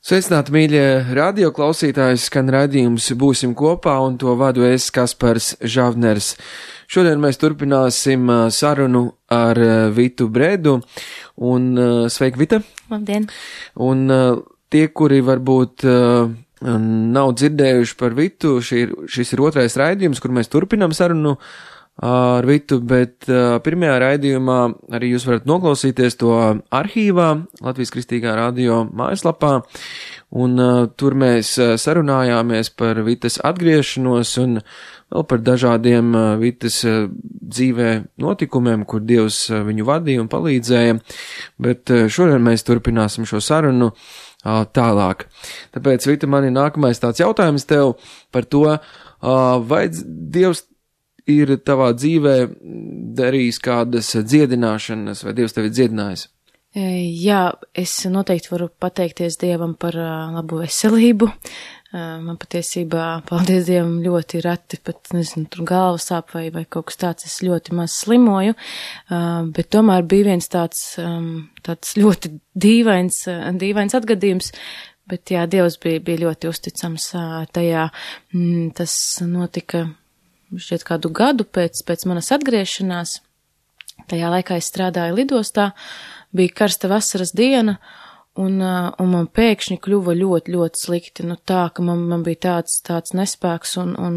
Sveicināti, mīļie radio klausītāji, skan raidījums Būsim kopā, un to vadu es, Kaspars Žavners. Šodien mēs turpināsim sarunu ar Vitu Bredu, un sveiki, Vita! Labdien! Un tie, kuri varbūt nav dzirdējuši par Vitu, šis ir otrais raidījums, kur mēs turpinām sarunu ar Vitu, bet pirmajā raidījumā arī jūs varat noklausīties to arhīvā Latvijas Kristīgā radio mājaslapā, un tur mēs sarunājāmies par Vitas atgriešanos un vēl par dažādiem Vitas dzīvē notikumiem, kur Dievs viņu vadīja un palīdzēja, bet šodien mēs turpināsim šo sarunu tālāk. Tāpēc, Vita, man ir nākamais tāds jautājums tev par to, vai Dievs ir tavā dzīvē darījis kādas dziedināšanas, vai Dievs tevi dziedinājis? Jā, es noteikti varu pateikties Dievam par labu veselību. Man patiesībā, paldies Dievam, ļoti reti pat, tur galva sāp vai kaut kas tāds, es ļoti maz slimoju, bet tomēr bija viens tāds ļoti dīvains atgadījums, bet jā, Dievs bija ļoti uzticams tajā. Tas notika šķiet kādu gadu pēc manas atgriešanās. Tajā laikā es strādāju lidostā, bija karsta vasaras diena, un man pēkšņi kļuva ļoti, ļoti slikti. Nu tā, ka man bija tāds nespēks,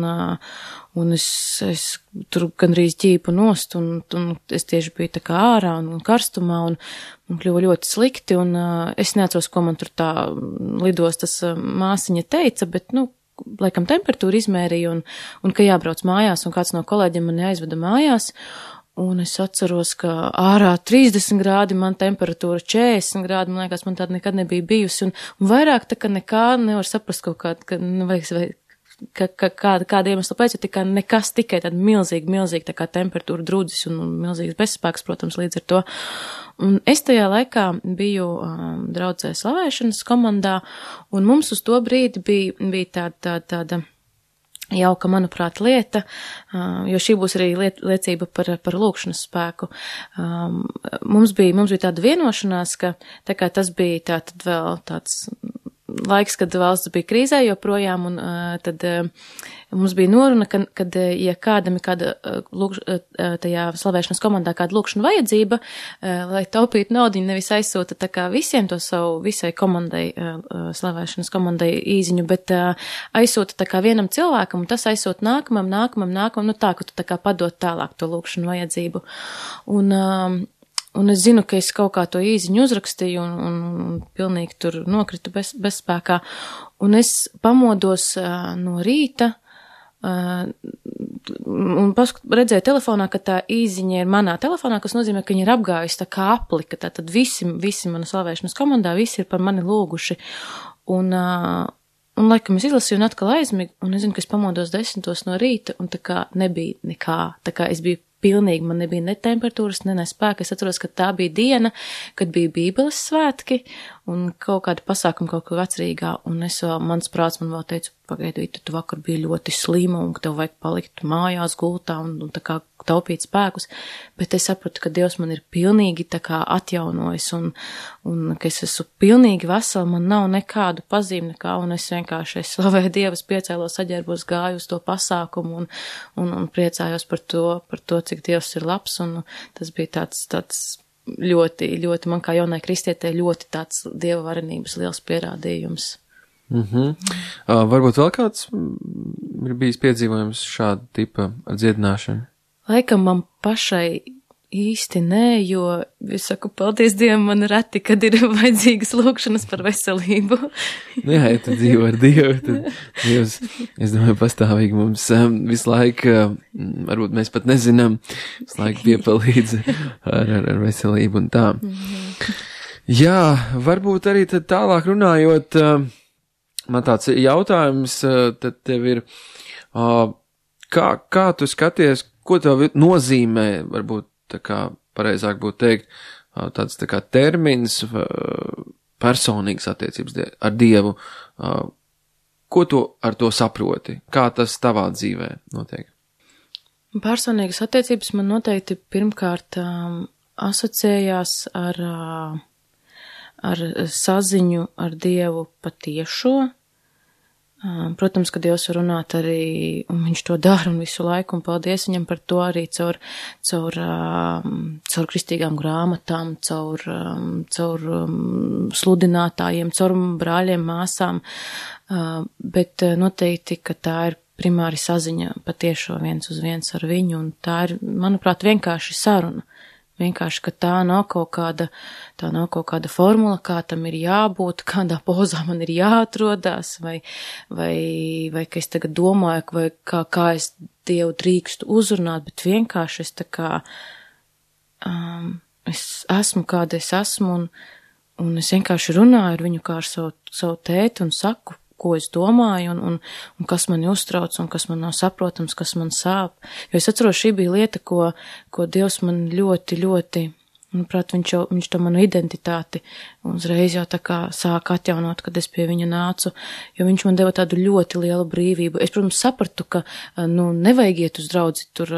un es tur gandrīz ķīpu nost, un es tieši biju tā kā ārā un karstumā, un kļuva ļoti slikti, un es neatceros, ko man tur tā lidostas māsiņa teica, bet, laikam temperatūru izmērīju, un ka jābrauc mājās, un kāds no kolēģiem mani aizveda mājās, un es atceros, ka ārā 30 grādi, man temperatūra 40 grādi, man liekas, man tāda nekad nebija bijusi, un vairāk tā, ka nekā nevar saprast kaut kāda iemesla pēc, jo tikai nekas, tikai tāda milzīga tā kā temperatūra drudzis un milzīgs bezspēks, protams, līdz ar to. Un es tajā laikā biju draudzē slavēšanas komandā, un mums uz to brīdi bija tāda jauka, manuprāt, lieta, jo šī būs arī liecība par lūkšanas spēku. Mums bija tāda vienošanās, ka tā kā tas bija tātad vēl tāds laiks, kad valsts bija krīzē joprojām, un tad mums bija noruna, kad ja kādam ir kāda tajā slavēšanas komandā kāda lūkšana vajadzība, lai taupītu naudu, viņi nevis aizsūta tā kā visiem to savu visai komandai, slavēšanas komandai īziņu, bet aizsūta tā kā vienam cilvēkam, un tas aizsūta nākamam, tā, ka tu tā kā padod tālāk to lūkšanu vajadzību. Un es zinu, ka es kaut kā to īziņu uzrakstīju un pilnīgi tur nokritu bezspēkā. Un es pamodos no rīta un redzēju telefonā, ka tā īziņa ir manā telefonā, kas nozīmē, ka viņa ir apgājusi tā kā aplika. Tātad visi mana slavēšanas komandā, visi ir par mani lūguši. Un laikam es izlasīju un atkal aizmigu, un es zinu, ka es pamodos 10 no rīta, un tā kā nebija nekā. Tā kā es biju pilnīgi, man nebija ne temperatūras, ne spēka. Es atceros, ka tā bija diena, kad bija Bībeles svētki un kaut kāda pasākuma kaut kur vecrīgā, un mans prāts man vēl teica, pagaidi, tu vakar biji ļoti slima, un ka tev vajag palikt mājās gultā un tā kā taupīt spēkus, bet es sapratu, ka Dievs man ir pilnīgi tā kā atjaunojis, un ka es esmu pilnīgi vesela, man nav nekādu pazīmi nekā, un es vienkārši slavēju Dievas, piecēlos, saģērbos, gāju uz to pasākumu, un priecājos par to, cik Dievs ir labs, un tas bija tāds ļoti, ļoti, man kā jaunai kristietē, ļoti tāds Dieva varenības liels pierādījums. Varbūt vēl kāds ir bijis piedzīvojums šāda tipa dziedināšana? Laikam man pašai īsti nē, jo es saku, paldies Dievam, man reti, kad ir vajadzīgas lūkšanas par veselību. Jā, ja tu dzīvo ar Dievu, tad Dievs, es domāju, pastāvīgi mums visu laiku, varbūt mēs pat nezinām, visu laiku piepalīdz ar veselību un tā. Jā, varbūt arī tad tālāk runājot, man tāds jautājums tad tev ir, kā tu skaties, ko tev nozīmē, varbūt tā kā pareizāk būtu teikt, tāds tā kā termins, personīgas attiecības ar Dievu, ko tu ar to saproti, kā tas tavā dzīvē notiek? Personīgas attiecības man noteikti pirmkārt asociējās ar ar saziņu ar Dievu patiešo. Protams, ka Dievs var runāt arī, un viņš to dara un visu laiku, un paldies viņam par to arī caur kristīgām grāmatām, caur sludinātājiem, caur brāļiem, māsām, bet noteikti, ka tā ir primāri saziņa patiešo viens uz viens ar viņu, un tā ir, manuprāt, vienkārši saruna. Vienkārši, ka tā nav kaut kāda formula, kā tam ir jābūt, kādā pozā man ir jāatrodās, vai ka es tagad domāju, vai kā es Dievu drīkstu uzrunāt, bet vienkārši es tā kā, es esmu, kāda es esmu, un es vienkārši runāju ar viņu kā ar savu tēti un saku, ko es domāju, un kas mani uztrauc, un kas man nav saprotams, kas man sāp. Jo es atceros, šī bija lieta, ko Dievs man ļoti, ļoti, manuprāt, viņš to manu identitāti uzreiz jau tā kā sāka atjaunot, kad es pie viņa nācu, jo viņš man deva tādu ļoti lielu brīvību. Es, protams, sapratu, ka, nevajag iet uz draudzi tur,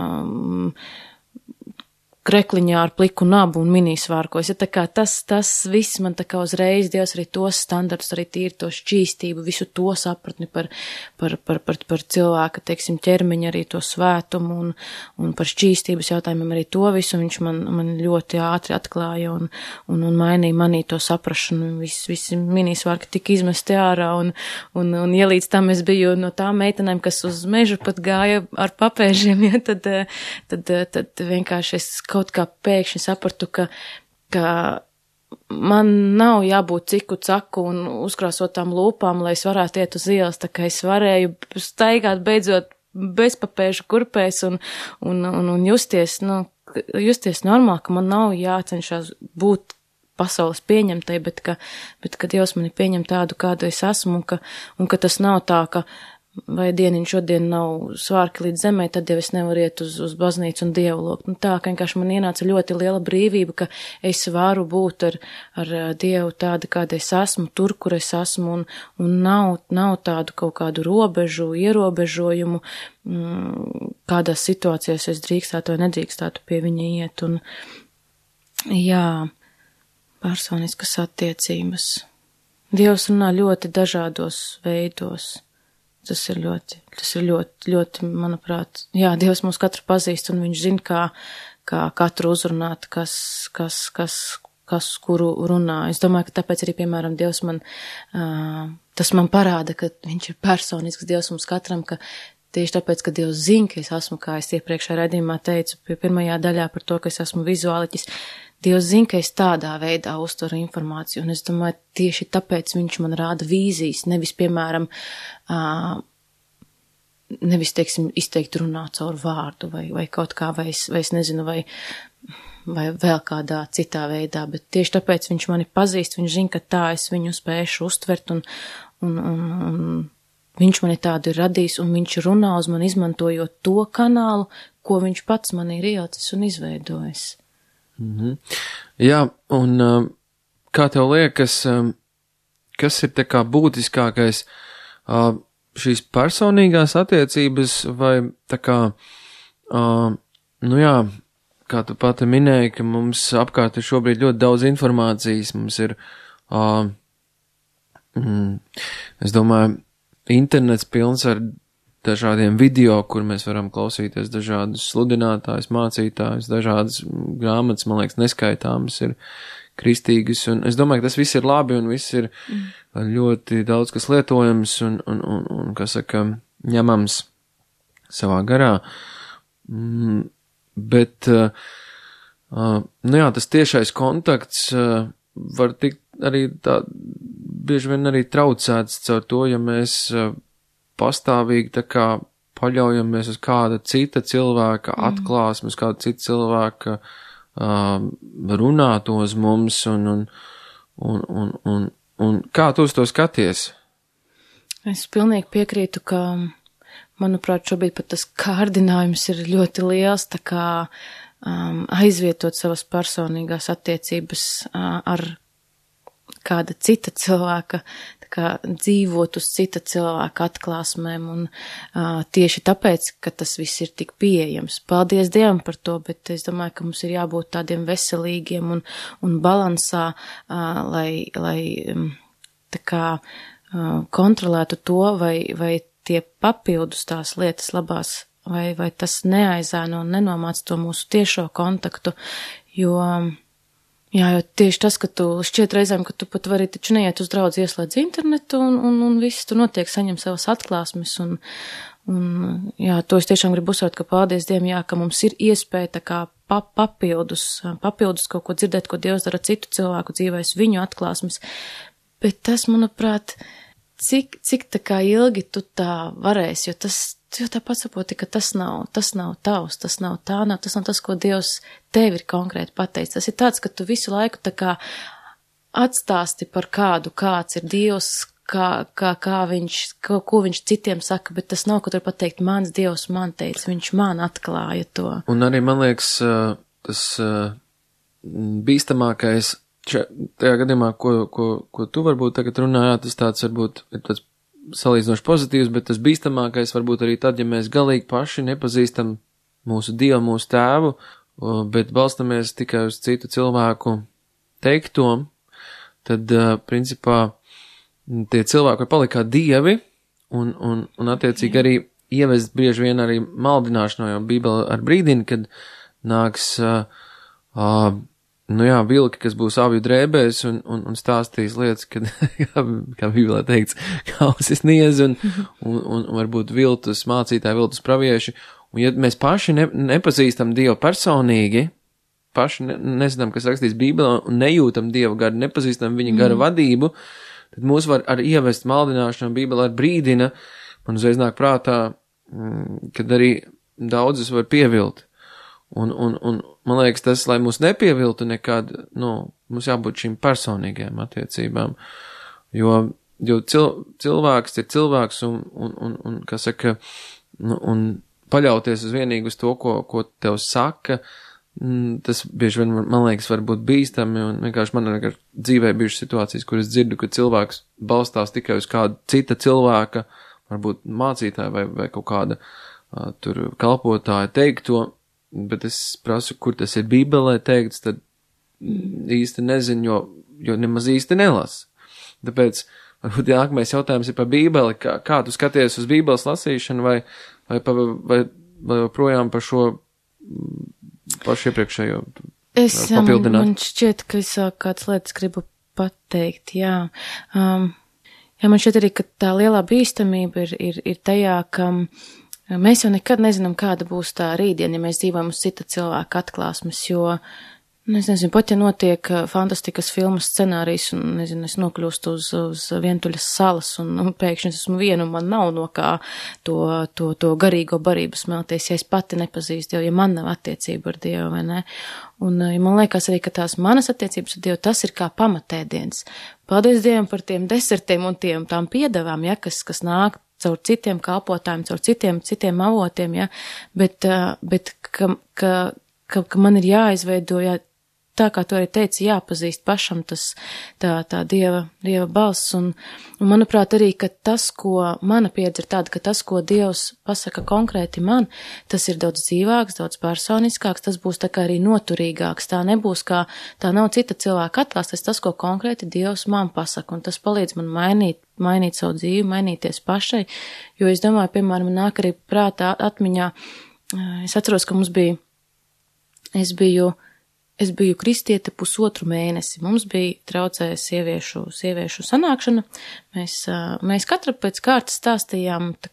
krekliņā ar pliku nabu un minisvārkos. Ja tā kā tas viss man tā kā uzreiz Dievs arī tos standartus, arī tīri to šķīstību, visu to sapratni par cilvēka, teiksim, ķermeņa, arī to svētumu un par šķīstības jautājumiem arī to visu viņš man ļoti ātri atklāja un mainīja manī to saprašanu. Visi minisvārki tika izmesti ārā un ja līdz tam es biju no tām meitenēm, kas uz mežu pat gāja ar papēžiem, ja, tad vienkārši es kaut kā pēkšņi sapratu, ka man nav jābūt ciku caku un uzkrāsotām lūpām, lai es varētu iet uz ielas, tā kā es varēju staigāt beidzot bezpapēžu kurpēs un justies normāli, ka man nav jācenšas būt pasaules pieņemtai, bet ka Dievs mani pieņem tādu, kādu es esmu, un ka tas nav tā, ka vai dieniņš šodien nav svārki līdz zemē, tad jau es nevaru iet uz baznīcu un Dievu lūgt. Tā, ka vienkārši man ienāca ļoti liela brīvība, ka es varu būt ar Dievu tāda, kāda es esmu, tur, kur es esmu, un nav tādu kaut kādu robežu, ierobežojumu, kādās situācijās es drīkstētu vai nedrīkstētu pie viņa iet. Un, jā, personiskas attiecības. Dievs runā ļoti dažādos veidos. Tas ir ļoti, manuprāt, jā, Dievs mūs katru pazīst, un viņš zina, kā katru uzrunāt, kas kuru runā. Es domāju, ka tāpēc arī, piemēram, Dievs tas man parāda, ka viņš ir personisks Dievs mums katram, ka tieši tāpēc, ka Dievs zina, ka es esmu, kā es iepriekšējā raidījumā teicu, pie pirmajā daļā par to, ka es esmu vizuāliķis. Dievs zina, ka es tādā veidā uztveru informāciju, un es domāju, tieši tāpēc viņš man rāda vīzijas, nevis, piemēram, teiksim, izteikt runā caur vārdu, vai kaut kā, vai es nezinu, vai vēl kādā citā veidā, bet tieši tāpēc viņš mani pazīst, viņš zina, ka tā es viņu spēšu uztvert, un viņš mani tādu ir radījis, un viņš runā uz mani izmantojot to kanālu, ko viņš pats man ir ielicis un izveidojis. Mhm. Jā, un kā tev liekas, kas ir tā kā būtiskākais šīs personīgās attiecības vai tā kā, jā, kā tu pati minēji, ka mums apkārt ir šobrīd ļoti daudz informācijas, mums ir, es domāju, internets pilns ar dažādiem video, kur mēs varam klausīties dažādus sludinātājus, mācītājus, dažādas grāmatas, man liekas, neskaitāmas ir kristīgas, un es domāju, ka tas viss ir labi, un viss ir ļoti daudz, kas lietojams, un kas saka, ņemams savā garā, bet, jā, tas tiešais kontakts var tikt arī tā, bieži vien arī traucēts caur to, ja mēs pastāvīgi tā kā paļaujamies uz kāda cita cilvēka atklāsmes, kāda cita cilvēka runāto uz mums, un kā tu uz to skaties? Es pilnīgi piekrītu, ka, manuprāt, šobrīd pat tas kārdinājums ir ļoti liels, tā kā aizvietot savas personīgās attiecības ar kāda cita cilvēka, tā kā dzīvot uz cita cilvēka atklāsmēm, un tieši tāpēc, ka tas viss ir tik pieejams. Paldies Dievam par to, bet es domāju, ka mums ir jābūt tādiem veselīgiem un balansā, lai tā kā kontrolētu to, vai tie papildus tās lietas labās, vai tas neaizēno un nenomāc to mūsu tiešo kontaktu, jo tieši tas, ka tu šķiet reizēm, ka tu pat vari taču neiet uz draudzi, ieslēdz internetu un viss tur notiek, saņem savas atklāsmes un to es tiešām gribu uzsvērt, ka paldies Dievam, ka mums ir iespēja tā kā papildus kaut ko dzirdēt, ko Dievs dara citu cilvēku dzīvēs, viņu atklāsmes, bet tas, manuprāt, cik tā kā ilgi tu tā varēsi, jo tāpat saproti, ka tas nav tavs, tas nav tas, ko Dievs tev ir konkrēti pateicis. Tas ir tāds, ka tu visu laiku tā kā atstāsti par kāds ir Dievs, ko viņš citiem saka, bet tas nav, ka tur pateikt, mans Dievs man teica, viņš man atklāja to. Un arī, man liekas, tas bīstamākais tajā gadījumā, ko tu varbūt tagad runājāt, tas tāds varbūt ir tāds salīdzinoši pozitīvs, bet tas bīstamākais varbūt arī tad, ja mēs galīgi paši nepazīstam mūsu Dievu, mūsu tēvu, bet balstamies tikai uz citu cilvēku teikto, tad, principā, tie cilvēki var palikt kā dievi un attiecīgi arī ievest bieži vien arī maldināšanā, jo Bībele ar brīdina, kad nāks, vilki, kas būs avju drēbēs un stāstīs lietas, kad, kā Bībelē teikts, kausis niez un varbūt viltus mācītāji, viltus pravieši. Un ja mēs paši nepazīstam Dievu personīgi, paši nezinām, kas rakstīts Bībelē un nejūtam Dievu garu, nepazīstam viņa gara vadību, tad mūs var arī ievest maldināšanu, Bībelē ar brīdina, man uzreiz nāk prātā, kad arī daudzus var pievilt. Un man liekas, tas, lai mūs nepieviltu nekad, mums jābūt šīm personīgajām attiecībām, jo cilvēks ir cilvēks un kā saka, un paļauties uz vienīgi uz to, ko tev saka, tas bieži vien, man liekas, var būt bīstami, un vienkārši man ir dzīvē bijušas situācijas, kur es dzirdu, ka cilvēks balstās tikai uz kādu cita cilvēka, varbūt mācītāja vai kaut kāda tur kalpotāja teikto, bet es prasu, kur tas ir Bībelē teikts, tad īsti nezinu, jo nemaz īsti nelasu. Tāpēc, varbūt nākamais jautājums ir par Bībeli, kā tu skaties uz Bībeles lasīšanu vai projām par šo pašu iepriekšējo papildināt? Man šķiet, ka es kāds lietas gribu pateikt, jā. Man šķiet arī, ka tā lielā bīstamība ir tajā, ka mēs jau nekad nezinām, kāda būs tā rītdiena, ja mēs dzīvojam uz cita cilvēka atklāsmes, jo, es nezinu, pat ja notiek fantastikas filmas scenārijs un, nezinu, es nokļūstu uz vientuļas salas un pēkšņi es esmu viena un man nav no kā to garīgo barību smelties, ja es pati nepazīstu Dievu, ja man nav attiecība ar Dievu, vai ne? Un man liekas arī, ka tās manas attiecības ar Dievu, tas ir kā pamatēdiens. Paldies Dievam par tiem desertiem un tām piedevām, ja, kas nāk caur citiem kalpotājiem, caur citiem avotiem, ja, bet ka man ir jāizveido, tā kā tu arī teici, jāpazīst pašam tā Dieva balss, un manuprāt arī, ka tas, ko mana pieredze ir tāda, ka tas, ko Dievs pasaka konkrēti man, tas ir daudz dzīvāks, daudz personiskāks, tas būs tā kā arī noturīgāks, tā nebūs kā, tā nav cita cilvēka atklāsties, tas, ko konkrēti Dievs man pasaka, un tas palīdz man mainīt savu dzīvi, mainīties pašai, jo es domāju, piemēram, nāk arī prātā atmiņā, es atceros, ka es biju kristiete 1,5 mēnesi. Mums bija traucē sieviešu sanākšana. Mēs katra pēc kārtas stāstījām, tā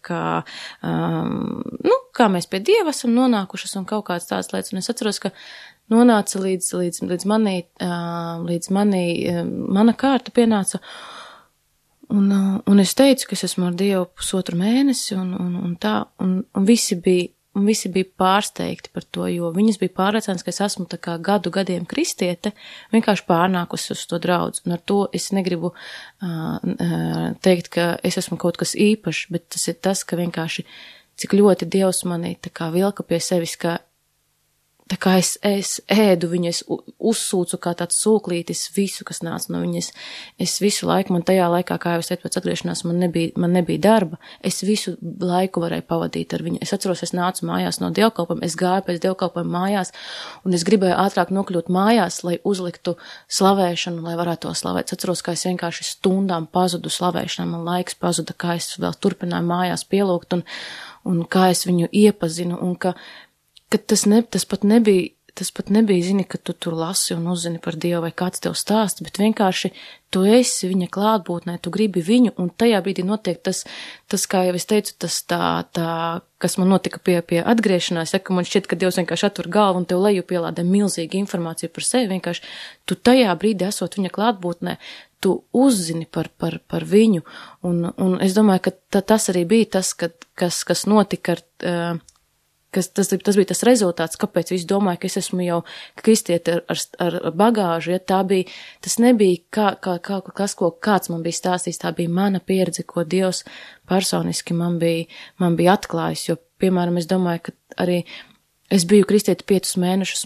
kā mēs pie Dieva esam nonākušas un kaut kāds tāds lietas. Un es atceros, ka nonāca līdz manī, mana kārta pienāca. Un es teicu, ka es esmu ar Dievu 1,5 mēnesi un visi bija pārsteigti par to, jo viņas bija pārliecināts, ka es esmu tā kā gadiem kristiete, vienkārši pārnākusi uz to draudzi. Un ar to es negribu teikt, ka es esmu kaut kas īpašs, bet tas ir tas, ka vienkārši cik ļoti Dievs mani tā kā vilka pie sevis, ka tā kā es ēdu viņu, es uzsūcu kā tāds sūklītis visu, kas nāca no viņas. Es visu laiku, man tajā laikā, kā jau es teicu, pēc atgriešanās, man nebija darba. Es visu laiku varēju pavadīt ar viņu. Es atceros, es nācu mājās no dievkalpojuma, es gāju pēc dievkalpojuma mājās, un es gribēju ātrāk nokļūt mājās, lai uzliktu slavēšanu, lai varētu to slavēt. Es atceros, kā es vienkārši stundām pazudu slavēšanā, man laiks pazuda, kā es vēl turpināju mājās pielūgt, un kā es viņu iepazinu, un ka tas pat nebija, zini, ka tu tur lasi un uzzini par Dievu vai kāds tev stāsta, bet vienkārši tu esi viņa klātbūtnē, tu gribi viņu, un tajā brīdī notiek tas, kā jau es teicu, tas kas man notika pie atgriešanās, ka man šķiet, ka Dievs vienkārši atver galvu un tev leju pielādē milzīgu informāciju par sevi, vienkārši tu tajā brīdī esot viņa klātbūtnē, tu uzzini par viņu, un es domāju, ka tas arī bija tas, kas notika tas bija tas rezultāts, kāpēc es domāju, ka es esmu jau kristieti ar bagāžu, ja tas nebija kāds man bija stāstījis, tā bija mana pieredze, ko Dievs personiski man bija atklājis, jo, piemēram, es domāju, ka arī es biju kristieti 5 mēnešus,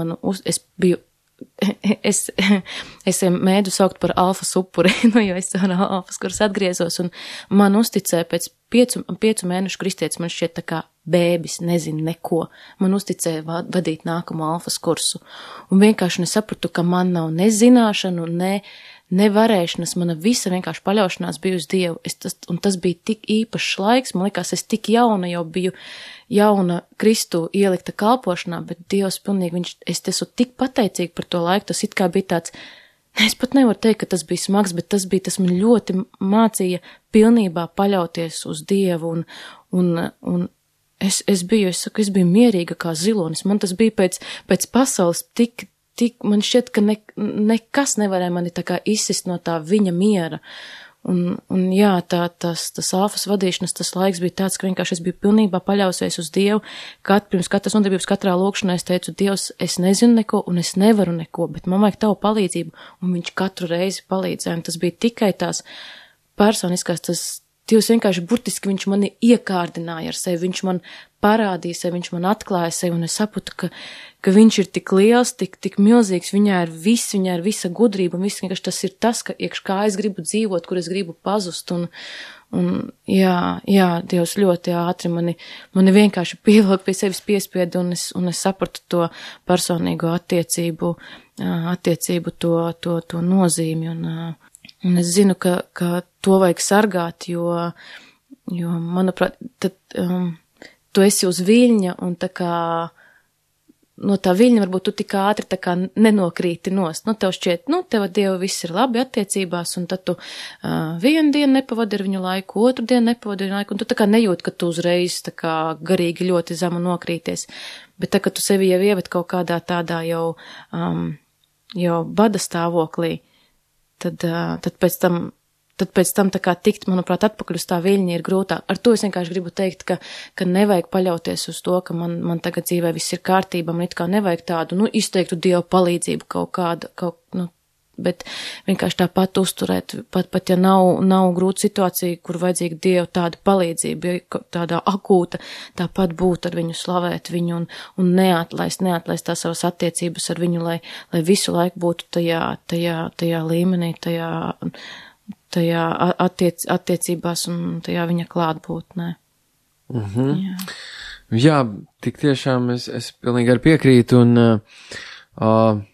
es mēdu saukt par alfas upuri, jo es ar alfas kurus atgriezos, un man uzticēja pēc 5 mēnešu kristietis, man šķiet tā kā bēbis, nezinu neko. Man uzticēja vadīt nākamo alfas kursu. Un vienkārši nesapratu, ka man nav ne zināšanu, ne varēšanas, mana visa vienkārši paļaušanās bija uz Dievu. Un tas bija tik īpašs laiks, man likās, es tik jauna jau biju, jauna Kristu ielikta kalpošanā, bet Dievs pilnīgi, es esmu tik pateicīga par to laiku, tas it kā bija tāds, es pat nevaru teikt, ka tas bija smags, bet tas man ļoti mācīja pilnībā paļauties uz Dievu, un es biju mierīga kā zilonis, man tas bija pēc pasaules tik, man šķiet, ka nekas nevarēja mani tā kā izsist no tā viņa miera, un jā, tas alfas vadīšanas, tas laiks bija tāds, ka vienkārši es biju pilnībā paļausies uz Dievu, pirms katras nodarbības katrā lūkšanā es teicu, Dievs, es nezinu neko, un es nevaru neko, bet man vajag tavu palīdzību, un viņš katru reizi palīdzēja, un tas bija tikai tās personiskās, Dievs vienkārši burtiski viņš mani iekārdināja ar sevi, viņš man parādīja sevi, viņš man atklāja sevi, un es sapratu, ka viņš ir tik liels, tik milzīgs, viņā ir visa gudrība, un viss vienkārši tas ir tas, kā es gribu dzīvot, kur es gribu pazust, un jā, Dievs ļoti ātri mani vienkārši pielūk pie sevis piespieda, un es sapratu to personīgo attiecību to nozīmi, un es zinu, ka to vajag sargāt, jo manuprāt, tad tu esi uz viļņa, un tā kā no tā viļņa varbūt tu tik ātri tā kā nenokrīti nost. Tev šķiet, tev ar Dievu viss ir labi attiecībās, un tad tu vienu dienu nepavadi ar viņu laiku, otru dienu nepavadi ar viņu laiku, un tu tā kā nejūt, ka tu uzreiz tā kā garīgi ļoti zemu nokrīties. Bet tā, ka tu sevi jau ieved kaut kādā tādā jau bada stāvoklī, tad pēc tam tā kā tikt, manuprāt, atpakaļ uz tā viļņa ir grūtāk. Ar to es vienkārši gribu teikt, ka nevajag paļauties uz to, ka man tagad dzīvē viss ir kārtībā, man it kā nevajag tādu, izteiktu Dievu palīdzību kaut kādu, bet vienkārši tāpat uzturēt, pat ja nav grūta situācija, kur vajadzīga Dievu tāda palīdzība, tādā akūta, tāpat būt ar viņu, slavēt viņu un neatlaist tās savas attiecības ar viņu, lai visu laiku būtu tajā līmenī, tajā attiecībās un tajā viņa klātbūtnē. Jā, tik tiešām es pilnīgi arī piekrītu, un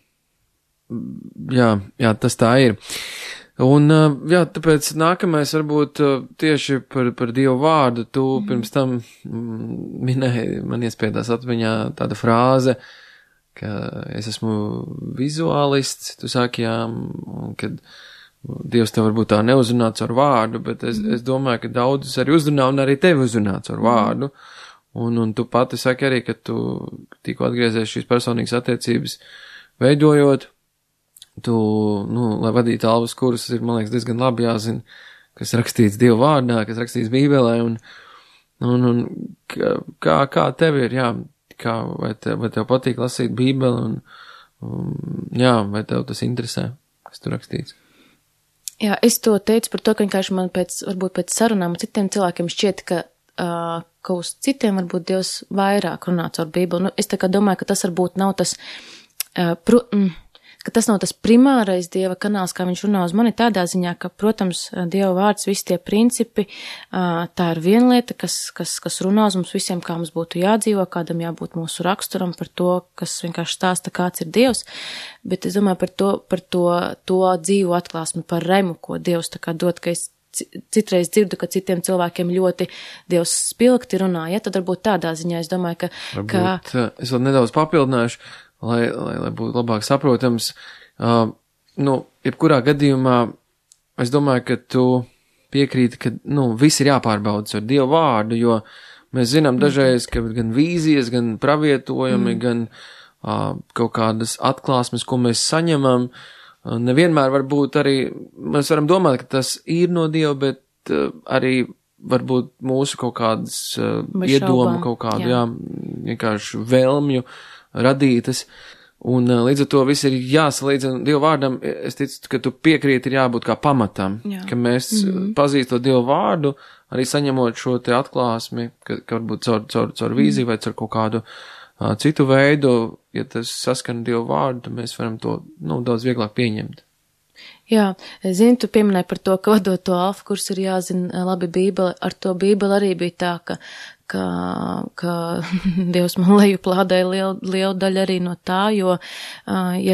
jā, tas tā ir. Un, jā, tāpēc nākamais varbūt tieši par Dievu vārdu, tu pirms tam minēji, man iespiedās atmiņā tāda frāze, ka es esmu vizuālists, tu sāki, jā, un kad Dievs tev varbūt tā neuzrunāts ar vārdu, bet es domāju, ka daudzus arī uzrunā un arī tevi uzrunāts ar vārdu. Un tu pati saki arī, ka tu tikko atgriezies šīs personīgas attiecības veidojot, lai vadītu alvas kursus, ir, man liekas, diezgan labi jāzina, kas rakstīts Dieva vārdā, kas rakstīts Bībelē, un kā tev ir, jā, vai tev patīk lasīt Bībeli, jā, vai tev tas interesē, kas tur rakstīts? Jā, es to teicu par to, ka vienkārši man varbūt pēc sarunām citiem cilvēkiem šķiet, ka ka uz citiem varbūt Dievs vairāk runā caur Bībeli. Nu, es tā kā domāju, ka tas varbūt nav tas, ka tas nav tas primārais Dieva kanāls, kā viņš runā uz mani tādā ziņā, ka, protams, Dieva vārds, visi tie principi, tā ir viena lieta, kas runā uz mums visiem, kā mums būtu jādzīvo, kādam jābūt mūsu raksturam par to, kas vienkārši stāsta, kāds ir Dievs, bet es domāju par to dzīvu atklāsmi, par remu, ko Dievs tā kā dod, ka es citreiz dzirdu, ka citiem cilvēkiem ļoti Dievs spilgti runā, ja, tad varbūt tādā ziņā es domāju, ka... Varbūt, es vēl nedaudz papildināšu, lai būtu labāk saprotams. Jebkurā gadījumā es domāju, ka tu piekrīti, ka, viss ir jāpārbaudas ar Dievu vārdu, jo mēs zinām dažreiz, ka gan vīzijas, gan pravietojumi, gan kaut kādas atklāsmes, ko mēs saņemam, nevienmēr varbūt arī, mēs varam domāt, ka tas ir no Dieva, bet arī varbūt mūsu kaut kādas iedomu, kaut kādu, vienkārši vēlmju radītas, un līdz ar to viss ir jāsalīdzina Dievu vārdam. Es ticu, ka tu piekrīti, ir jābūt kā pamatam, ka mēs pazīstot Dievu vārdu, arī saņemot šo te atklāsmi, ka varbūt caur vīziju vai caur kaut kādu citu veidu, ja tas saskan Dievu vārdu, tad mēs varam to, daudz vieglāk pieņemt. Jā, zini, tu pieminēji par to, ka vadot to alfa kursu ir jāzina labi Bībele. Ar to Bībeli arī bija tā, ka Dievs man lejuplādēja lielu daļu arī no tā, jo, ja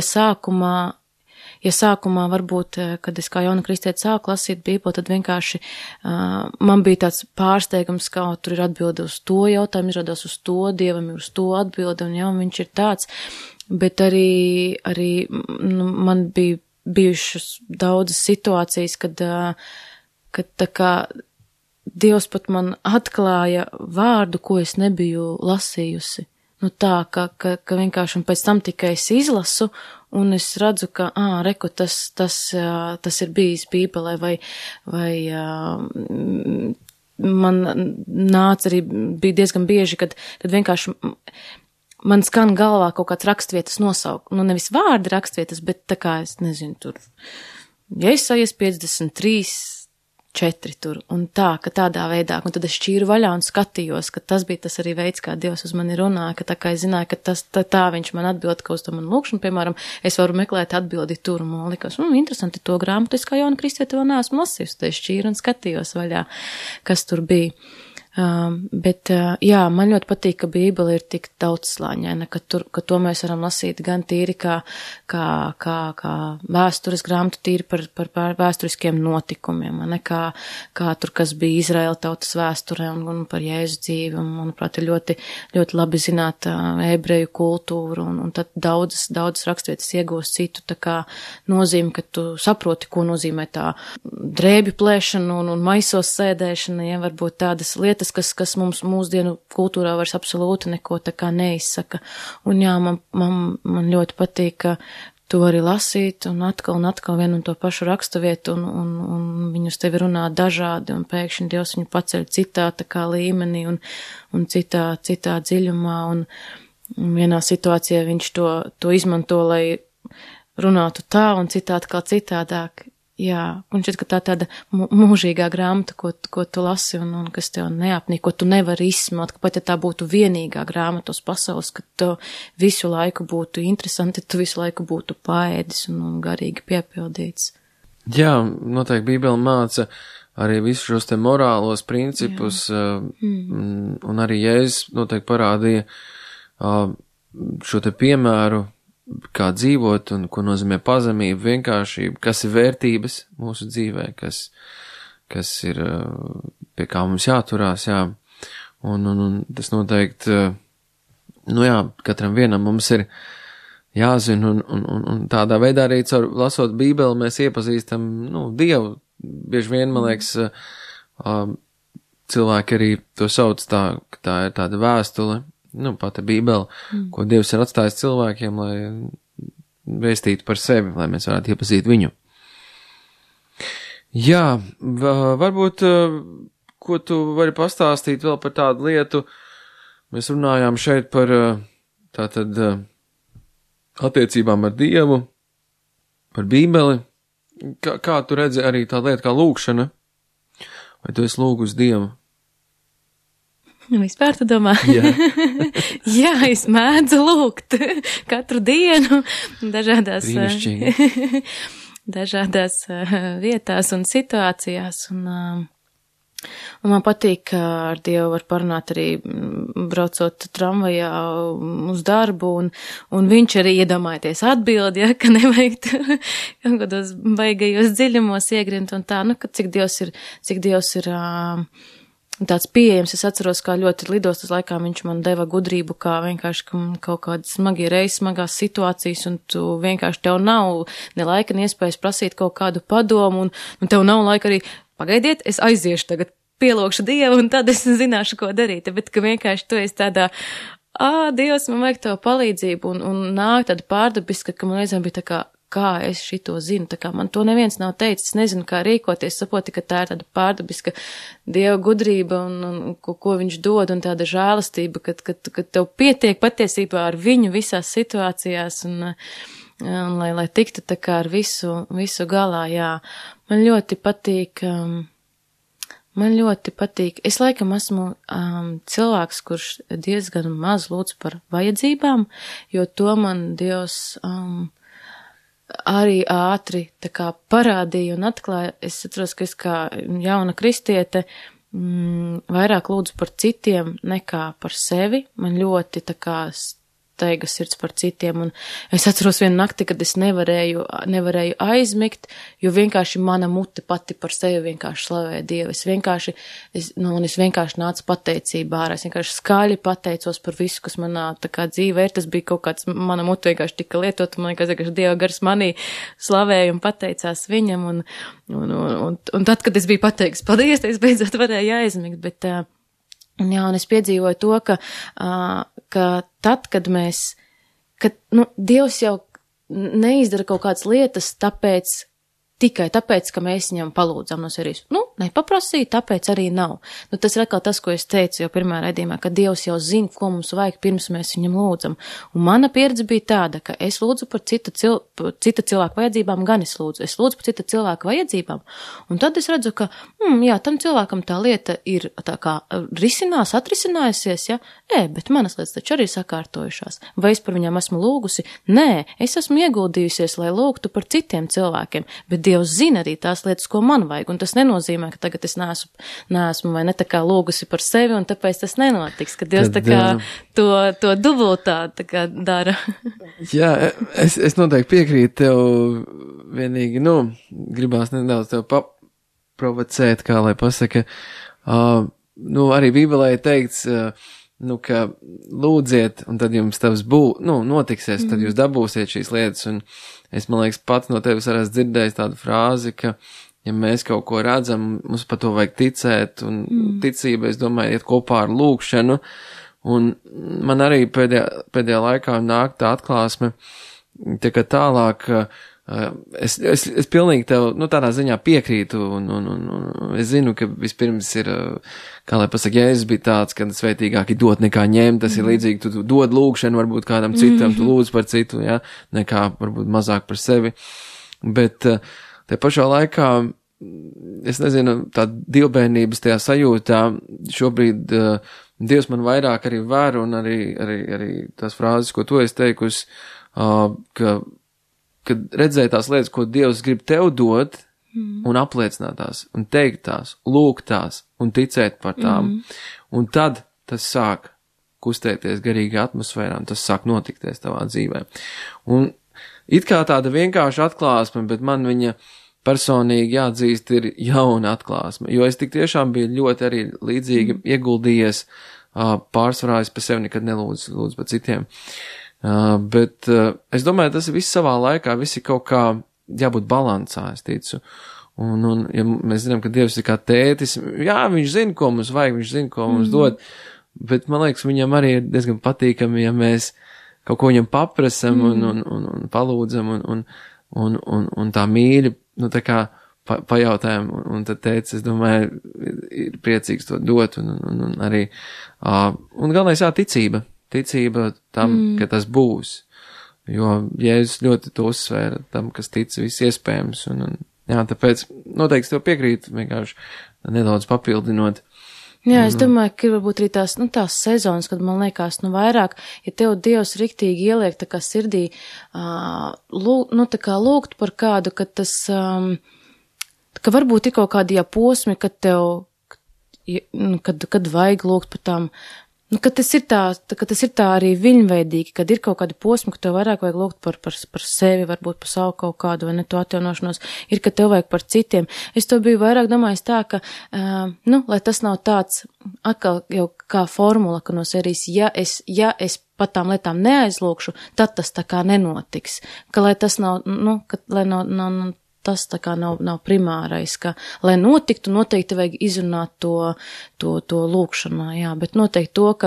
sākumā varbūt, kad es kā jauna kristiete sāku lasīt Bībeli, tad vienkārši man bija tāds pārsteigums, kā tur ir atbilde uz to jautājumu, izrādās uz to, Dievam ir uz to atbilde, un viņš ir tāds, bet arī man bija bijušas daudzas situācijas, kad tā kā Dievs pat man atklāja vārdu, ko es nebiju lasījusi. Tā, ka vienkārši un pēc tam tikai es izlasu, un es redzu, ka, reku, tas ir bijis Bībelē, vai man nāca arī, bija diezgan bieži, kad vienkārši man skan galvā kaut kāds rakstvietas nosauk, nevis vārdi rakstvietas, bet tā kā es nezinu, tur, Jesajas 53, 4 tur, un tā, ka tādā veidā, un tad es šķīru vaļā un skatījos, ka tas bija tas arī veids, kā Dievs uz mani runāja, ka tā kā es zināju, ka tā viņš man atbild, ka uz to man lūkšanu, piemēram, es varu meklēt atbildi tur, un man likās, interesanti, to grāmatu es kā jauna kristiete vēl neesmu lasījusi, tad es šķīru un skatījos vaļā, kas tur bija. Bet, man ļoti patīk, ka Bībele ir tik daudzslāņaina, ka to mēs varam lasīt gan tīri kā vēstures grāmatu, tīri par vēsturiskiem notikumiem, ne kā tur, kas bija Izraēla tautas vēsturē un par Jēzu dzīvi, un, manuprāt, ir ļoti, ļoti labi zināt ebreju kultūru, un tad daudzas rakstvietas iegūst citu tā kā nozīmi, ka tu saproti, ko nozīmē tā drēbju plēšana un maisos sēdēšana, ja varbūt tādas lietas, kas mums mūsdienu kultūrā vairs absolūti neko tā kā neizsaka. Un man ļoti patīk, ka tu vari lasīt un atkal vienu un to pašu raksturvietu un viņus tevi runā dažādi un pēkšņi Dievs viņu paceļ citā tā kā līmenī un citā dziļumā un vienā situācijā viņš to izmanto, lai runātu tā un citā atkal citādāk. Jā, un šķiet, ka tā tāda mūžīgā grāmata, ko tu lasi un kas tev neapnīk, ko tu nevari izsmelt, ka pat ja tā būtu vienīgā grāmata uz pasaules, ka tev visu laiku būtu interesanti, tu visu laiku būtu paēdis un garīgi piepildīts. Jā, noteikti Bībele māca arī visus šos te morālos principus, un arī Jēzus noteikti parādīja šo te piemēru, kā dzīvot un ko nozīmē pazemība, vienkāršība, kas ir vērtības mūsu dzīvē, kas ir pie kā mums jāturās, jā. Un tas noteikti, katram vienam mums ir jāzina, un tādā veidā arī caur lasot Bībeli mēs iepazīstam, Dievu. Bieži vien, man liekas, cilvēki arī to sauc tā, ka tā ir tāda vēstule, pati Bībele, ko Dievs ir atstājis cilvēkiem, lai vēstītu par sevi, lai mēs varētu iepazīt viņu. Jā, varbūt, ko tu vari pastāstīt vēl par tādu lietu, mēs runājām šeit par tātad attiecībām ar Dievu, par Bībeli, kā tu redzi arī tāda lieta kā lūkšana, vai tu esi lūgus Dievu? Vispār tu domā? Jā. Jā, es mēdzu lūgt katru dienu dažādās vietās un situācijās. Un man patīk, ka ar Dievu var parunāt arī braucot tramvajā uz darbu, un viņš arī iedomājoties atbildi, ja, ka nevajag kaut kādos baigajos dziļumos iegrint un tā, nu, ka cik Dievs ir tāds pieejams. Es atceros, kā ļoti lidostas laikā viņš man deva gudrību, kā vienkārši kaut kādas smagie reizes, smagās situācijas, un tu vienkārši tev nav ne laika, ne iespējas prasīt kaut kādu padomu, un tev nav laika arī pagaidiet, es aiziešu tagad, pielūkšu Dievu, un tad es zināšu, ko darīt. Bet, ka vienkārši tu esi tādā, Dievs, man vajag tev palīdzību, un nāk tāda pārdabiska, ka man reizēm bija tā kā es šito zinu, tā kā man to neviens nav teicis, es nezinu, kā rīkoties, saproti, ka tā ir tāda pārdabiska Dieva gudrība, un ko viņš dod, un tāda žēlastība, ka tev pietiek patiesībā ar viņu visās situācijās, un lai tiktu tā kā ar visu galā, jā. Man ļoti patīk, es laikam esmu cilvēks, kurš diezgan maz lūdz par vajadzībām, jo to man Dievs arī ātri tā kā parādīja un atklāja. Es atceros, ka es kā jauna kristiete vairāk lūdzu par citiem nekā par sevi. Man ļoti tā kā steiga sirds par citiem, un es atceros vienu nakti, kad es nevarēju aizmigt, jo vienkārši mana mute pati par sevi vienkārši slavē Dievu. Es vienkārši nācu pateicībā ārā, es vienkārši skaļi pateicos par visu, kas manā tā kā dzīvē ir. Tas bija kaut kāds, mana mute vienkārši tika lietot, man vienkārši Dieva gars manī slavēja un pateicās viņam, un tad, kad es biju pateicis paldies, es beidzot varēju aizmigt, bet un es piedzīvoju to, ka tad, kad Dievs jau neizdara kaut kādas lietas tikai tāpēc, ka mēs viņam palūdzam no sevis. Nepaprasīja, tāpēc arī nav. Tas ir atkal tas, ko es teicu jau pirmā raidījumā, ka Dievs jau zina, ko mums vajag, pirms mēs viņam lūdzam. Un mana pieredze bija tāda, ka es lūdzu par cita cilvēka vajadzībām, gan es lūdzu par cita cilvēka vajadzībām, un tad es redzu, ka, tam cilvēkam tā lieta ir tā kā atrisinājusies, ja? Bet manas lietas taču arī sakārtojušās. Vai es par viņām esmu lūgusi? Nē, es esmu ieguldījusies, lai lūgtu par citiem cilvēkiem, bet Dievs zina arī tās lietas, ko man vajag, un tas nenozīmē, ka tagad es neesmu vai ne tā kā lūgusi par sevi, un tāpēc tas nenotiks, ka Dievs tā kā to dubultā tā kā dara. Jā, es noteikti piekrītu tev, vienīgi, gribās nedaudz tev paprovocēt, kā lai pasaka, arī Bībelē ir teikts, ka lūdziet, un tad jums tavs notiksies, tad jūs dabūsiet šīs lietas, un es, man liekas, pats no tevis arī dzirdējis tādu frāzi, ka, ja mēs kaut ko redzam, mums par to vajag ticēt, un ticība, es domāju, iet kopā ar lūgšanu, un man arī pēdējā laikā nāk tā atklāsme, tā kā tālāk, es pilnīgi tev, tādā ziņā piekrītu, un es zinu, ka vispirms ir, kā lai pasaka, Jēzus bija tāds, ka svētīgāk ir dot nekā ņemt, tas ir līdzīgi, tu dod lūgšanu varbūt kādam citam, tu lūdz par citu, ja, nekā varbūt mazāk par sevi, bet te pašā laikā, es nezinu, tā divbērnības tajā sajūtā, šobrīd Dievs man vairāk arī var, un arī tās frāzes, ko tu esi teikusi, kad redzēja tās lietas, ko Dievs grib tev dot, un apliecināt tās, un teikt tās, lūgt tās, un ticēt par tām, un tad tas sāk kustēties garīgā atmosfērā, un tas sāk notikties tavā dzīvē. Un it kā tāda vienkārša atklāsme, bet man viņa personīgi jāatzīst ir jauna atklāsme, jo es tik tiešām biju ļoti arī līdzīgi ieguldījies, pārsvarā es par sevi nekad nelūdzu par citiem. Bet es domāju, tas ir viss savā laikā, viss ir kaut kā jābūt balansā, es ticu. Un ja mēs zinām, ka Dievs ir kā tētis, jā, viņš zina, ko mums vajag, viņš zina, ko mums dod, bet man liekas, viņam arī ir diezgan patīkami, ja mēs kaut ko viņam paprasam un palūdzam un tā mīļi, tā kā pajautājam, un tad tētis, es domāju, ir priecīgs to dot, un arī, un galvenais jā, ticība tam, ka tas būs, jo Jēzus ļoti to uzsvēra tam, kas tic viss iespējams, un jā, tāpēc noteikti tev piekrīt, vienkārši nedaudz papildinot, Jā, es domāju, ka ir varbūt arī tās sezonas, kad man liekas, vairāk, ja tev Dievs riktīgi ieliek tā kā sirdī, tā kā lūgt par kādu, ka tas, ka varbūt ir kaut kādi posmi, kad tev, kad vajag lūgt par tām, ka tas ir tā arī viņveidīgi, kad ir kaut kādi posmi, ka tev vairāk vajag lūgt par sevi, varbūt par savu kaut kādu, vai ne to atjaunošanos, ir, ka tev vajag par citiem. Es to biju vairāk domājis tā, ka, lai tas nav tāds, atkal jau kā formula, ka no serijas, ja es pat tām lietām neaizlūkšu, tad tas tā kā nenotiks. Ka lai tas nav, lai nav tas tā kā nav primārais, ka, lai notiktu, noteikti vajag izrunāt to lūkšanā, jā, bet noteikti to, ka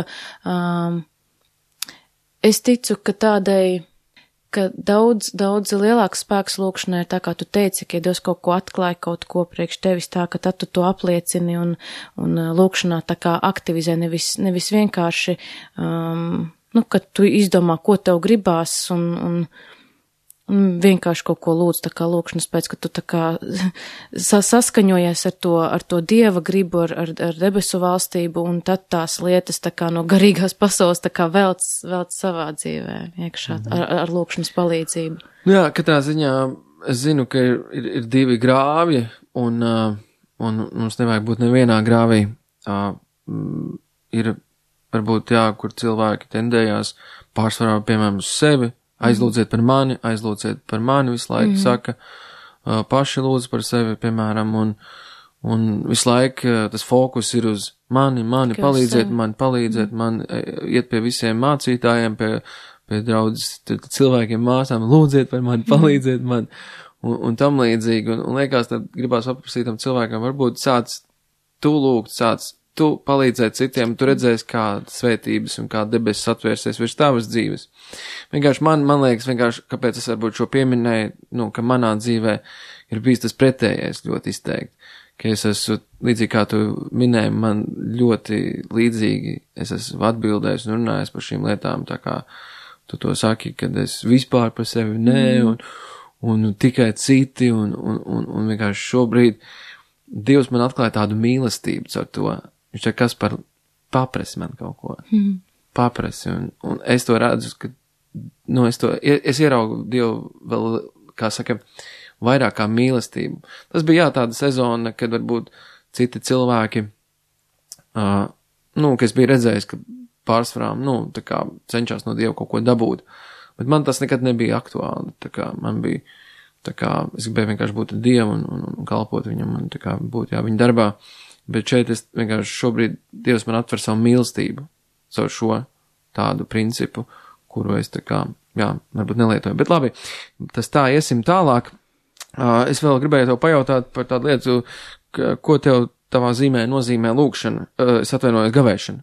es ticu, ka tādai, ka daudz lielāks spēks lūkšanai ir tā, kā tu teici, ka ja Dievs kaut ko atklāja, kaut ko priekš tevis tā, ka tad tu to apliecini un lūkšanā tā kā aktivizē, nevis vienkārši, kad tu izdomā, ko tev gribās un vienkārši kaut ko lūdz, tā kā lūkšanas pēc, ka tu tā kā saskaņojies ar to Dieva gribu, ar debesu valstību, un tad tās lietas tā kā no garīgās pasaules tā kā velc savā dzīvē iekšā ar lūkšanas palīdzību. Jā, katrā ziņā es zinu, ka ir divi grāvji, un mums nevajag būt nevienā grāvī. Ir varbūt, jā, kur cilvēki tendējās pārsvarā, piemēram, uz sevi, aizlūdziet par mani visu laiku saka, paši lūdz par sevi, piemēram, un visu laiku tas fokus ir uz mani, palīdziet man, iet pie visiem mācītājiem, pie draudzes cilvēkiem, māsām, lūdziet par mani, palīdziet man, un tam līdzīgi, un liekas, tad gribās paprasīt tam cilvēkam, varbūt sāc tu lūgt, tu palīdzēt citiem, tu redzēsi, kā svētības un kā debesis atvērsies virs tavas dzīves. Vienkārši man liekas, kāpēc es varbūt šo pieminēju, ka manā dzīvē ir bijis tas pretējais ļoti izteikti, ka es esmu, līdzīgi kā tu minēji, man ļoti līdzīgi, es esmu atbildējis un runājis par šīm lietām, tā kā tu to saki, kad es vispār par sevi un tikai citi, un vienkārši šobrīd Dievs man atklāja tādu mīlestību caur to. Viņš ir kas par paprasi man kaut ko. Paprasi, un es to redzu, ka, es ieraugu Dievu vēl, kā saka, vairāk kā mīlestību. Tas bija, jā, tāda sezona, kad varbūt citi cilvēki, ka es biju redzējis, ka pārsvarām, tā kā cenšas no Dieva kaut ko dabūt, bet man tas nekad nebija aktuāli, tā kā man bija, tā kā es gribēju vienkārši būt ar Dievu un kalpot viņam, un tā kā būt, jā, viņa darbā. Bet šeit es vienkārši šobrīd Dievs man atver savu mīlestību caur šo tādu principu, kuru es tā kā, jā, varbūt nelietoju. Bet labi, tas tā, iesim tālāk. Es vēl gribēju tev pajautāt par tādu lietu, ko tev tavā zīmē nozīmē lūkšana, es atvainojos gavēšana.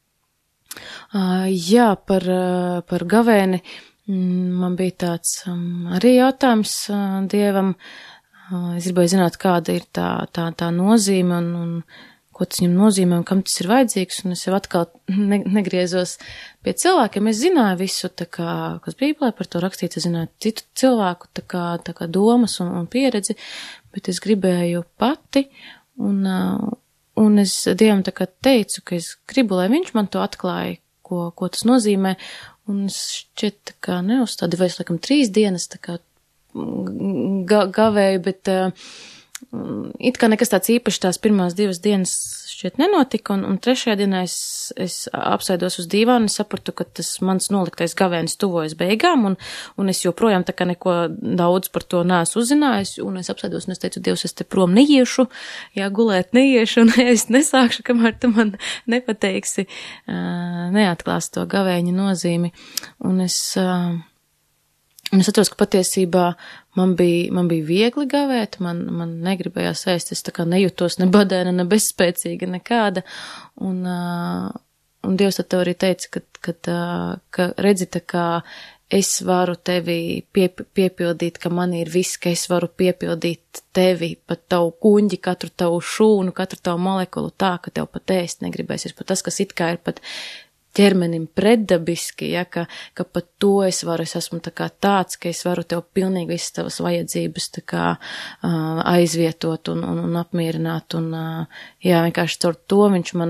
Jā, par gavēni man bija tāds arī jautājums Dievam. Es gribēju zināt, kāda ir tā nozīme un ko tas viņam nozīmē un kam tas ir vajadzīgs, un es jau atkal negriezos pie cilvēkiem. Es zināju visu, tā kā, kas Bībelē par to rakstīts, es zināju citu cilvēku, tā kā domas un pieredzi, bet es gribēju pati, un es Dievam tā kā teicu, ka es gribu, lai viņš man to atklāja, ko tas nozīmē, un es šķiet tā kā neuzstādi, vai es laikam 3 dienas tā kā gavēju, bet it kā nekas tāds īpaši tās pirmās 2 dienas šķiet nenotika, un 3. dienā es apsēdos uz dīvānu un sapratu, ka tas mans noliktais gavēnis tuvojas beigām, un es joprojām tā kā neko daudz par to neesmu uzzinājis, un es apsēdos un es teicu, Dievs, es te prom neiešu, jā, gulēt neiešu, un es nesākšu, kamēr tu man nepateiksi, neatklās to gavēņa nozīmi, un es atceros, ka patiesībā man bija viegli gavēt, man negribējās ēst, es tā kā nejūtos ne badēna, ne bezspēcīga, nekāda, un Dievs tad tev arī teica, ka redzi tā kā es varu tevi piepildīt, ka man ir viss, ka es varu piepildīt tevi, pat tavu kuņģi, katru tavu šūnu, katru tavu molekulu tā, ka tev pat ēst negribēsies, pat tas, kas it kā ir pat ķermenim pretdabiski, ja, ka pat to es esmu tā kā tāds, ka es varu tev pilnīgi visas tavas vajadzības tā kā aizvietot un apmierināt, un jā, vienkārši caur to viņš man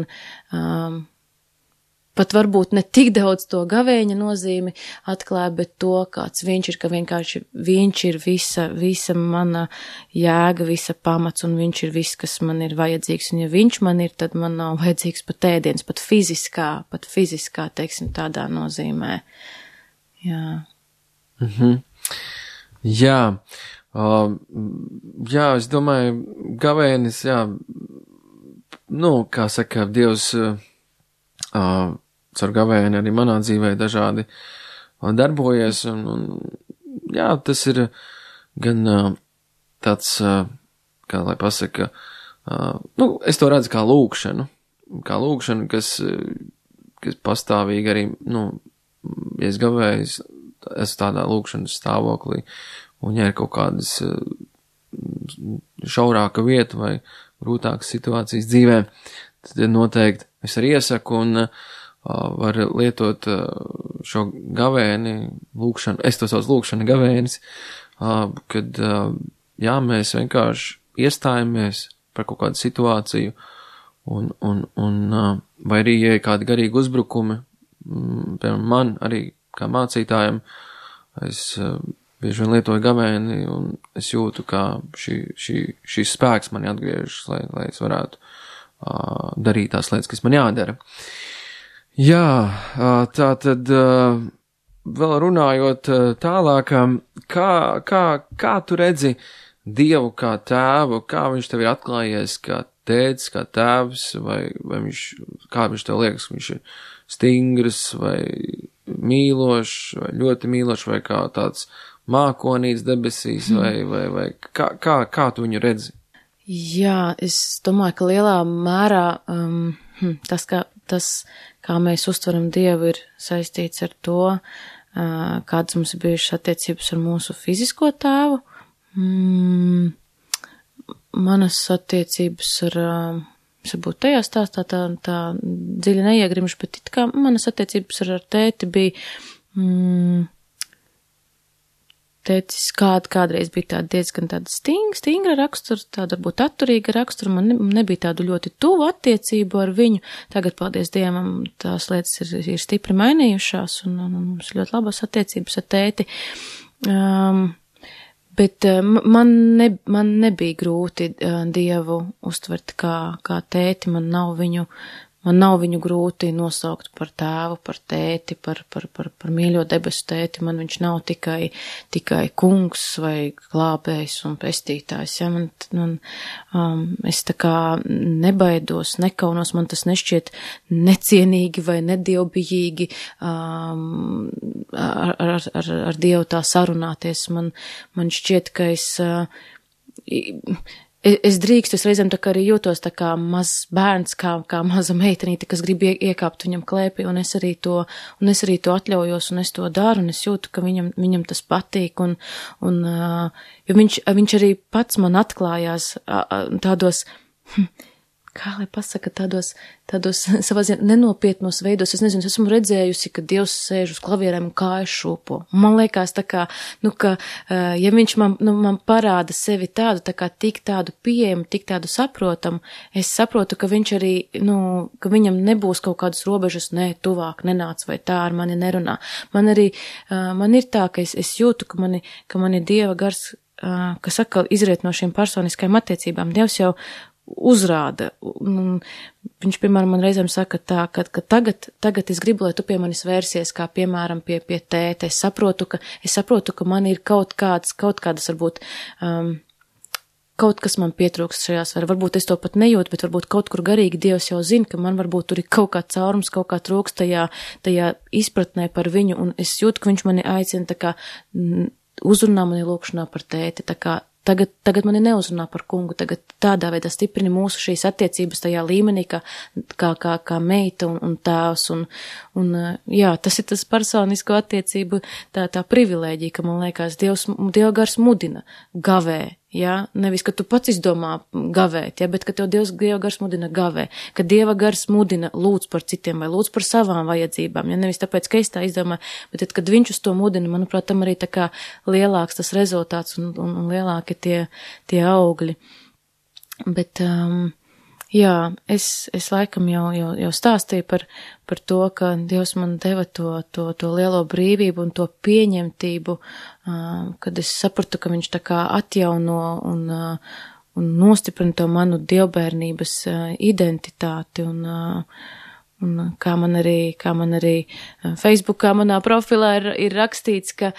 pat varbūt ne tik daudz to gavēņa nozīmi atklāja, bet to, kāds viņš ir, ka vienkārši viņš ir visa mana jēga, visa pamats, un viņš ir viss, kas man ir vajadzīgs, un ja viņš man ir, tad man nav vajadzīgs pat ēdiens, pat fiziskā, teiksim, tādā nozīmē. Jā. Jā. Jā, es domāju, gavēnis, jā, nu, kā saka, Dievs, caur gavēni arī manā dzīvē dažādi darbojies, un jā, tas ir gan tāds, kā lai pasaka, nu, es to redzu kā lūkšanu, kas pastāvīgi arī, nu, ja es gavēju, es tādā lūkšanas stāvoklī, un ja ir kaut kādas šaurāka vieta vai grūtākas situācijas dzīvē, tad noteikti es arī iesaku un var lietot šo gavēni, lūkšanu, es to saucu lūkšana gavēnis, kad, jā, mēs vienkārši iestājamies par kaut kādu situāciju, un vai arī, ja ir kādi garīgi uzbrukumi, piemēram, man arī kā mācītājiem, es bieži vien lietoju gavēni, un es jūtu, kā šīs spēks mani atgriežas, lai es varētu darīt tās lietas, kas man jādara. Jā, tā tad vēl runājot tālāk, kā tu redzi Dievu kā tēvu, kā viņš tev ir atklājies kā tētis, kā tēvs, vai kā viņš tev liekas, viņš ir stingrs, vai mīlošs, vai ļoti mīlošs, vai kā tāds mākonīts debesīs, vai kā tu viņu redzi? Jā, es domāju, ka lielā mērā tas, kā mēs uztveram Dievu, ir saistīts ar to, kādas mums ir bijušas attiecības ar mūsu fizisko tēvu. Manas attiecības ar, varbūt tajā stāstā tā dziļi neiegrimšu, bet it kā manas attiecības ar tēti bija, tētis kādreiz bija tāda diezgan tāda stingra rakstura, tāda varbūt atturīga rakstura, man nebija tādu ļoti tuvu attiecību ar viņu. Tagad, paldies Dievam, tās lietas ir stipri mainījušās, un mums ļoti labas attiecības ar tēti. Bet man nebija grūti Dievu uztvert kā tēti, man nav viņu grūti nosaukt par tēvu, par tēti, par mīļo debesu tēti. Man viņš nav tikai kungs vai glābējs un pestītājs. Ja? Es tā kā nebaidos, nekaunos, man tas nešķiet necienīgi vai nedievbijīgi ar Dievu tā sarunāties. Man šķiet, ka es drīkstu, es reizēm tā kā arī jūtos tā kā mazs bērns, kā maza meitenīte, kas grib iekāpt viņam klēpī, un es arī to atļaujos, un es to daru, un es jūtu, ka viņam tas patīk, jo viņš arī pats man atklājās tādos, kā lai pasaka, tādos savā ziņā nenopietnos veidos. Es nezinu, es esmu redzējusi, ka Dievs sēž uz klavierēm un kājas šūpo. Man liekas tā kā, ka, ja viņš man parāda sevi tādu, tā kā tik tādu pieejamu, tik tādu saprotamu, es saprotu, ka viņš arī, ka viņam nebūs kaut kādas robežas, tuvāk nenāc vai tā ar mani nerunā. Man ir tā, ka es jūtu, ka mani Dieva gars, kas atkal izriet no šiem personiskajām attiecībām. Dievs jau uzrāda. Viņš, piemēram, man reizēm saka tā, ka tagad es gribu, lai tu pie manis vērsies, kā piemēram pie tēta. Es saprotu, ka man ir kaut kādas varbūt, kaut kas man pietrūkst šajā sfērā. Varbūt es to pat nejūtu, bet varbūt kaut kur garīgi Dievs jau zina, ka man varbūt tur ir kaut kā caurums, kaut kā trūkst tajā izpratnē par viņu, un es jūtu, ka viņš mani aicina tā kā uzrunā mani lūkšanā par tēti, tā kā Tagad mani neuzrunā par kungu, tagad tādā veidā stiprini mūsu šīs attiecības tajā līmenī, kā meita un tēvs, un jā, tas ir tas personisko attiecību tā privilēģija, ka man liekas, Dieva gars mudina, gavē, ja, nevis, ka tu pats izdomā gavēt, ja, bet ka tev Dieva gars mudina gavē, ka Dieva gars mudina lūdz par citiem vai lūdz par savām vajadzībām, ja, nevis tāpēc, ka es tā izdomāju, bet tad, kad viņš uz to mudina, manuprāt, tam arī tā kā lielāks tas rezultāts un lielāki tie augļi. Bet, jā, es laikam jau stāstīju par to, ka Dievs man deva to lielo brīvību un to pieņemtību, kad es sapratu, ka viņš tā kā atjauno un nostiprina to manu dievbērnības identitāti un kā man arī Facebookā manā profilā ir rakstīts, ka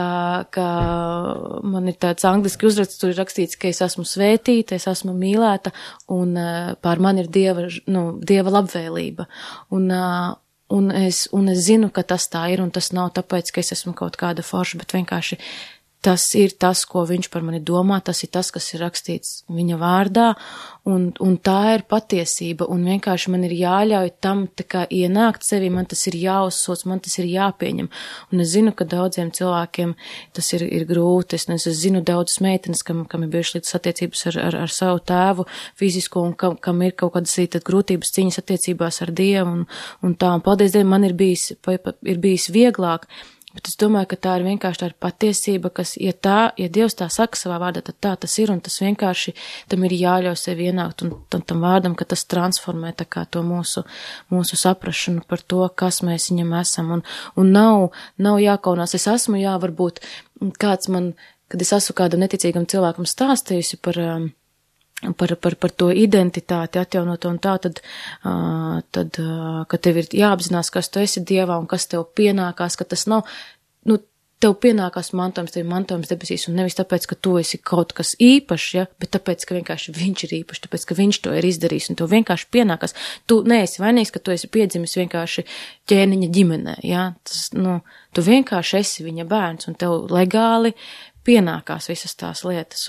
man ir tāds angliski uzraksts, tur ir rakstīts, ka es esmu svētīta, es esmu mīlēta un pār man ir Dieva labvēlība. Un es zinu, ka tas tā ir un tas nav tāpēc, ka es esmu kaut kāda forša, bet vienkārši tas ir tas, ko viņš par mani domā, tas ir tas, kas ir rakstīts viņa vārdā, un tā ir patiesība, un vienkārši man ir jāļauj tam tā kā ienākt sevi, man tas ir jāuzsoc, man tas ir jāpieņem, un es zinu, ka daudziem cilvēkiem tas ir grūti, es zinu daudzas meitenes, kam ir bijušas līdz attiecības ar savu tēvu fizisko, un kam ir kaut kādas arī tad grūtības cīņas attiecībās ar Dievu, un tā, un paldies Dievam, man ir bijis vieglāk. Bet es domāju, ka tā ir vienkārši tā patiesība, kas, ja Dievs tā saka savā vārdā, tad tā tas ir, un tas vienkārši tam ir jāļauj sevi ienākt, un tam vārdam, ka tas transformē tā kā to mūsu saprašanu par to, kas mēs viņam esam, un nav jākaunās. Es esmu, varbūt kāds man, kad es esmu kādam neticīgam cilvēkam stāstījusi par to identitāti atjaunoto un tā, tad, ka tev ir jāapzinās, kas tu esi Dievā un kas tev pienākās, ka tas nav, tev pienākās mantojums, tev ir mantojums debesīs, un nevis tāpēc, ka tu esi kaut kas īpašs, ja, bet tāpēc, ka vienkārši viņš ir īpašs, tāpēc, ka viņš to ir izdarījis, un tev vienkārši pienākās. Tu neesi vainīgs, ka tu esi piedzimis vienkārši ķēniņa ģimenē, ja, tu vienkārši esi viņa bērns, un tev legāli pienākās visas tās lietas,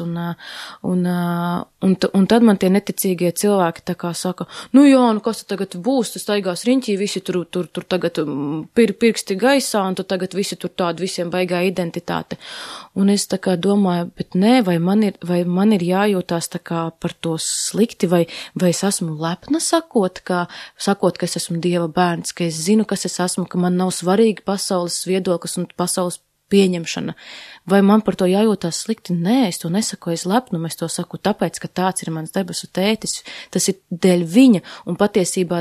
un tad man tie neticīgie cilvēki tā kā saka, kas tu tagad būs, tu staigās riņķī, visi tur tagad pirksti gaisā, un tu tagad visi tur tādu visiem baigā identitāte. Un es tā kā domāju, bet nē, vai man ir jājūtās tā kā par to slikti, vai es esmu lepna sakot, ka es esmu Dieva bērns, ka es zinu, kas es esmu, ka man nav svarīgi pasaules viedoklis un pasaules pieņemšana. Vai man par to jājūtās slikti? Nē, es to nesaku aiz lepnumu, es to saku tāpēc, ka tāds ir mans debesu tētis, tas ir dēļ viņa, un patiesībā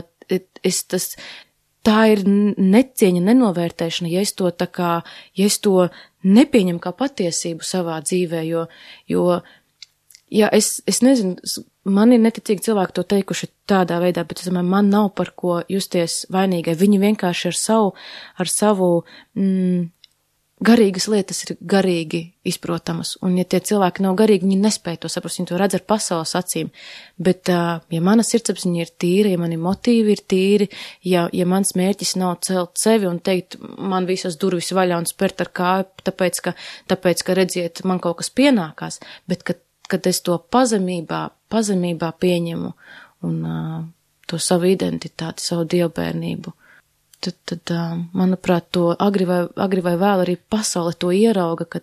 tā ir necieņa, nenovērtēšana, ja es to nepieņemu kā patiesību savā dzīvē, jo es nezinu, man ir neticīgi cilvēki to teikuši tādā veidā, bet es domāju, man nav par ko justies vainīgai, viņi vienkārši ar savu garīgas lietas ir garīgi izprotamas, un ja tie cilvēki nav garīgi, viņi nespēja to saprast, viņi to redz ar pasaules acīm, bet ja mana sirdsapziņa ir tīra, ja mani motīvi ir tīri, ja mans mērķis nav celt sevi un teikt, man visas durvis vaļā un spērt ar kāju, tāpēc, ka redziet, man kaut kas pienākās, bet kad es to pazemībā pieņemu un to savu identitāti, savu dievbērnību, tad manuprāt, to agri vai vēl arī pasaule to ierauga, ka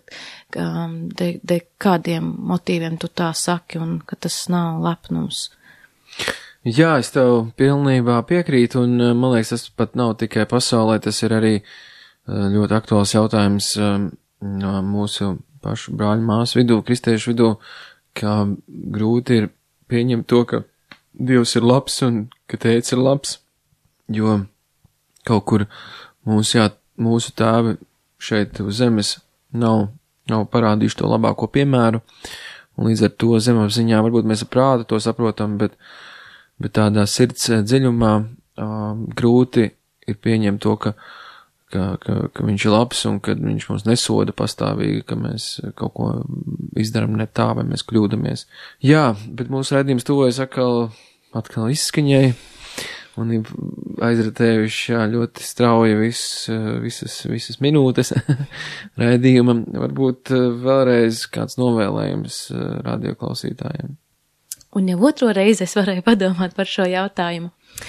kādiem motīviem tu tā saki un ka tas nav lepnums. Jā, es tev pilnībā piekrītu, un man liekas, tas pat nav tikai pasaulē, tas ir arī ļoti aktuāls jautājums mūsu pašu brāļu māsu vidū, kristiešu vidū, kā grūti ir pieņemt to, ka Dievs ir labs un ka tēvs ir labs, jo kaut kur mūsu tēvi šeit uz zemes nav parādījuši to labāko piemēru, un līdz ar to zemapziņā varbūt mēs ar prātu to saprotam, bet tādā sirds dziļumā grūti ir pieņemt to, ka viņš ir labs un ka viņš mums nesoda pastāvīgi, ka mēs kaut ko izdaram ne tā, vai mēs kļūdamies. Jā, bet mūsu raidījums tuvojas atkal izskaņai, un ir aizratējuši ļoti strauji visas minūtes raidījumam. Varbūt vēlreiz kāds novēlējums radioklausītājiem. Un jau otro reizi es varēju padomāt par šo jautājumu.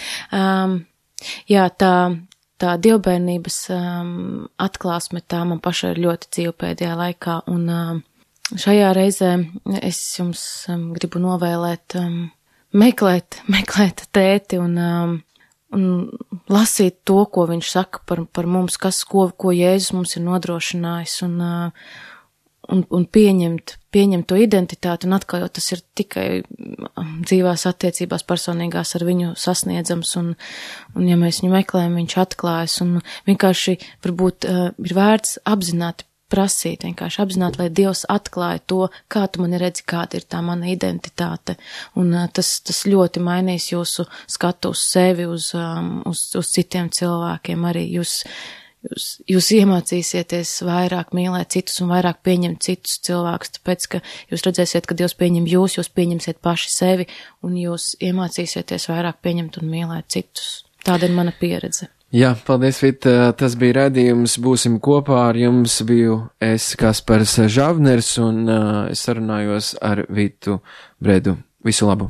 Jā, tā dievbērnības atklāsme tā man pašai ir ļoti dzīva pēdējā laikā, un šajā reizē es jums gribu novēlēt meklēt tēti un lasīt to, ko viņš saka par mums, ko Jēzus mums ir nodrošinājis un pieņemt to identitāti un atkal, jo tas ir tikai dzīvās attiecībās personīgās ar viņu sasniedzams un ja mēs viņu meklējam, viņš atklājas un vienkārši varbūt ir vērts apzināti prasīt, vienkārši apzināti, lai Dievs atklāja to, kā tu mani redzi, kāda ir tā mana identitāte. Un tas ļoti mainīs jūsu skatu uz sevi, uz citiem cilvēkiem arī. Jūs iemācīsieties vairāk mīlēt citus un vairāk pieņemt citus cilvēkus, tāpēc, ka jūs redzēsiet, ka Dievs pieņem jūs pieņemsiet paši sevi un jūs iemācīsieties vairāk pieņemt un mīlēt citus. Tāda ir mana pieredze. Jā, paldies, Vita. Tas bija raidījums. Būsim kopā ar jums. Biju es, Kaspars Žavners, un es sarunājos ar Vitu Bredu. Visu labu!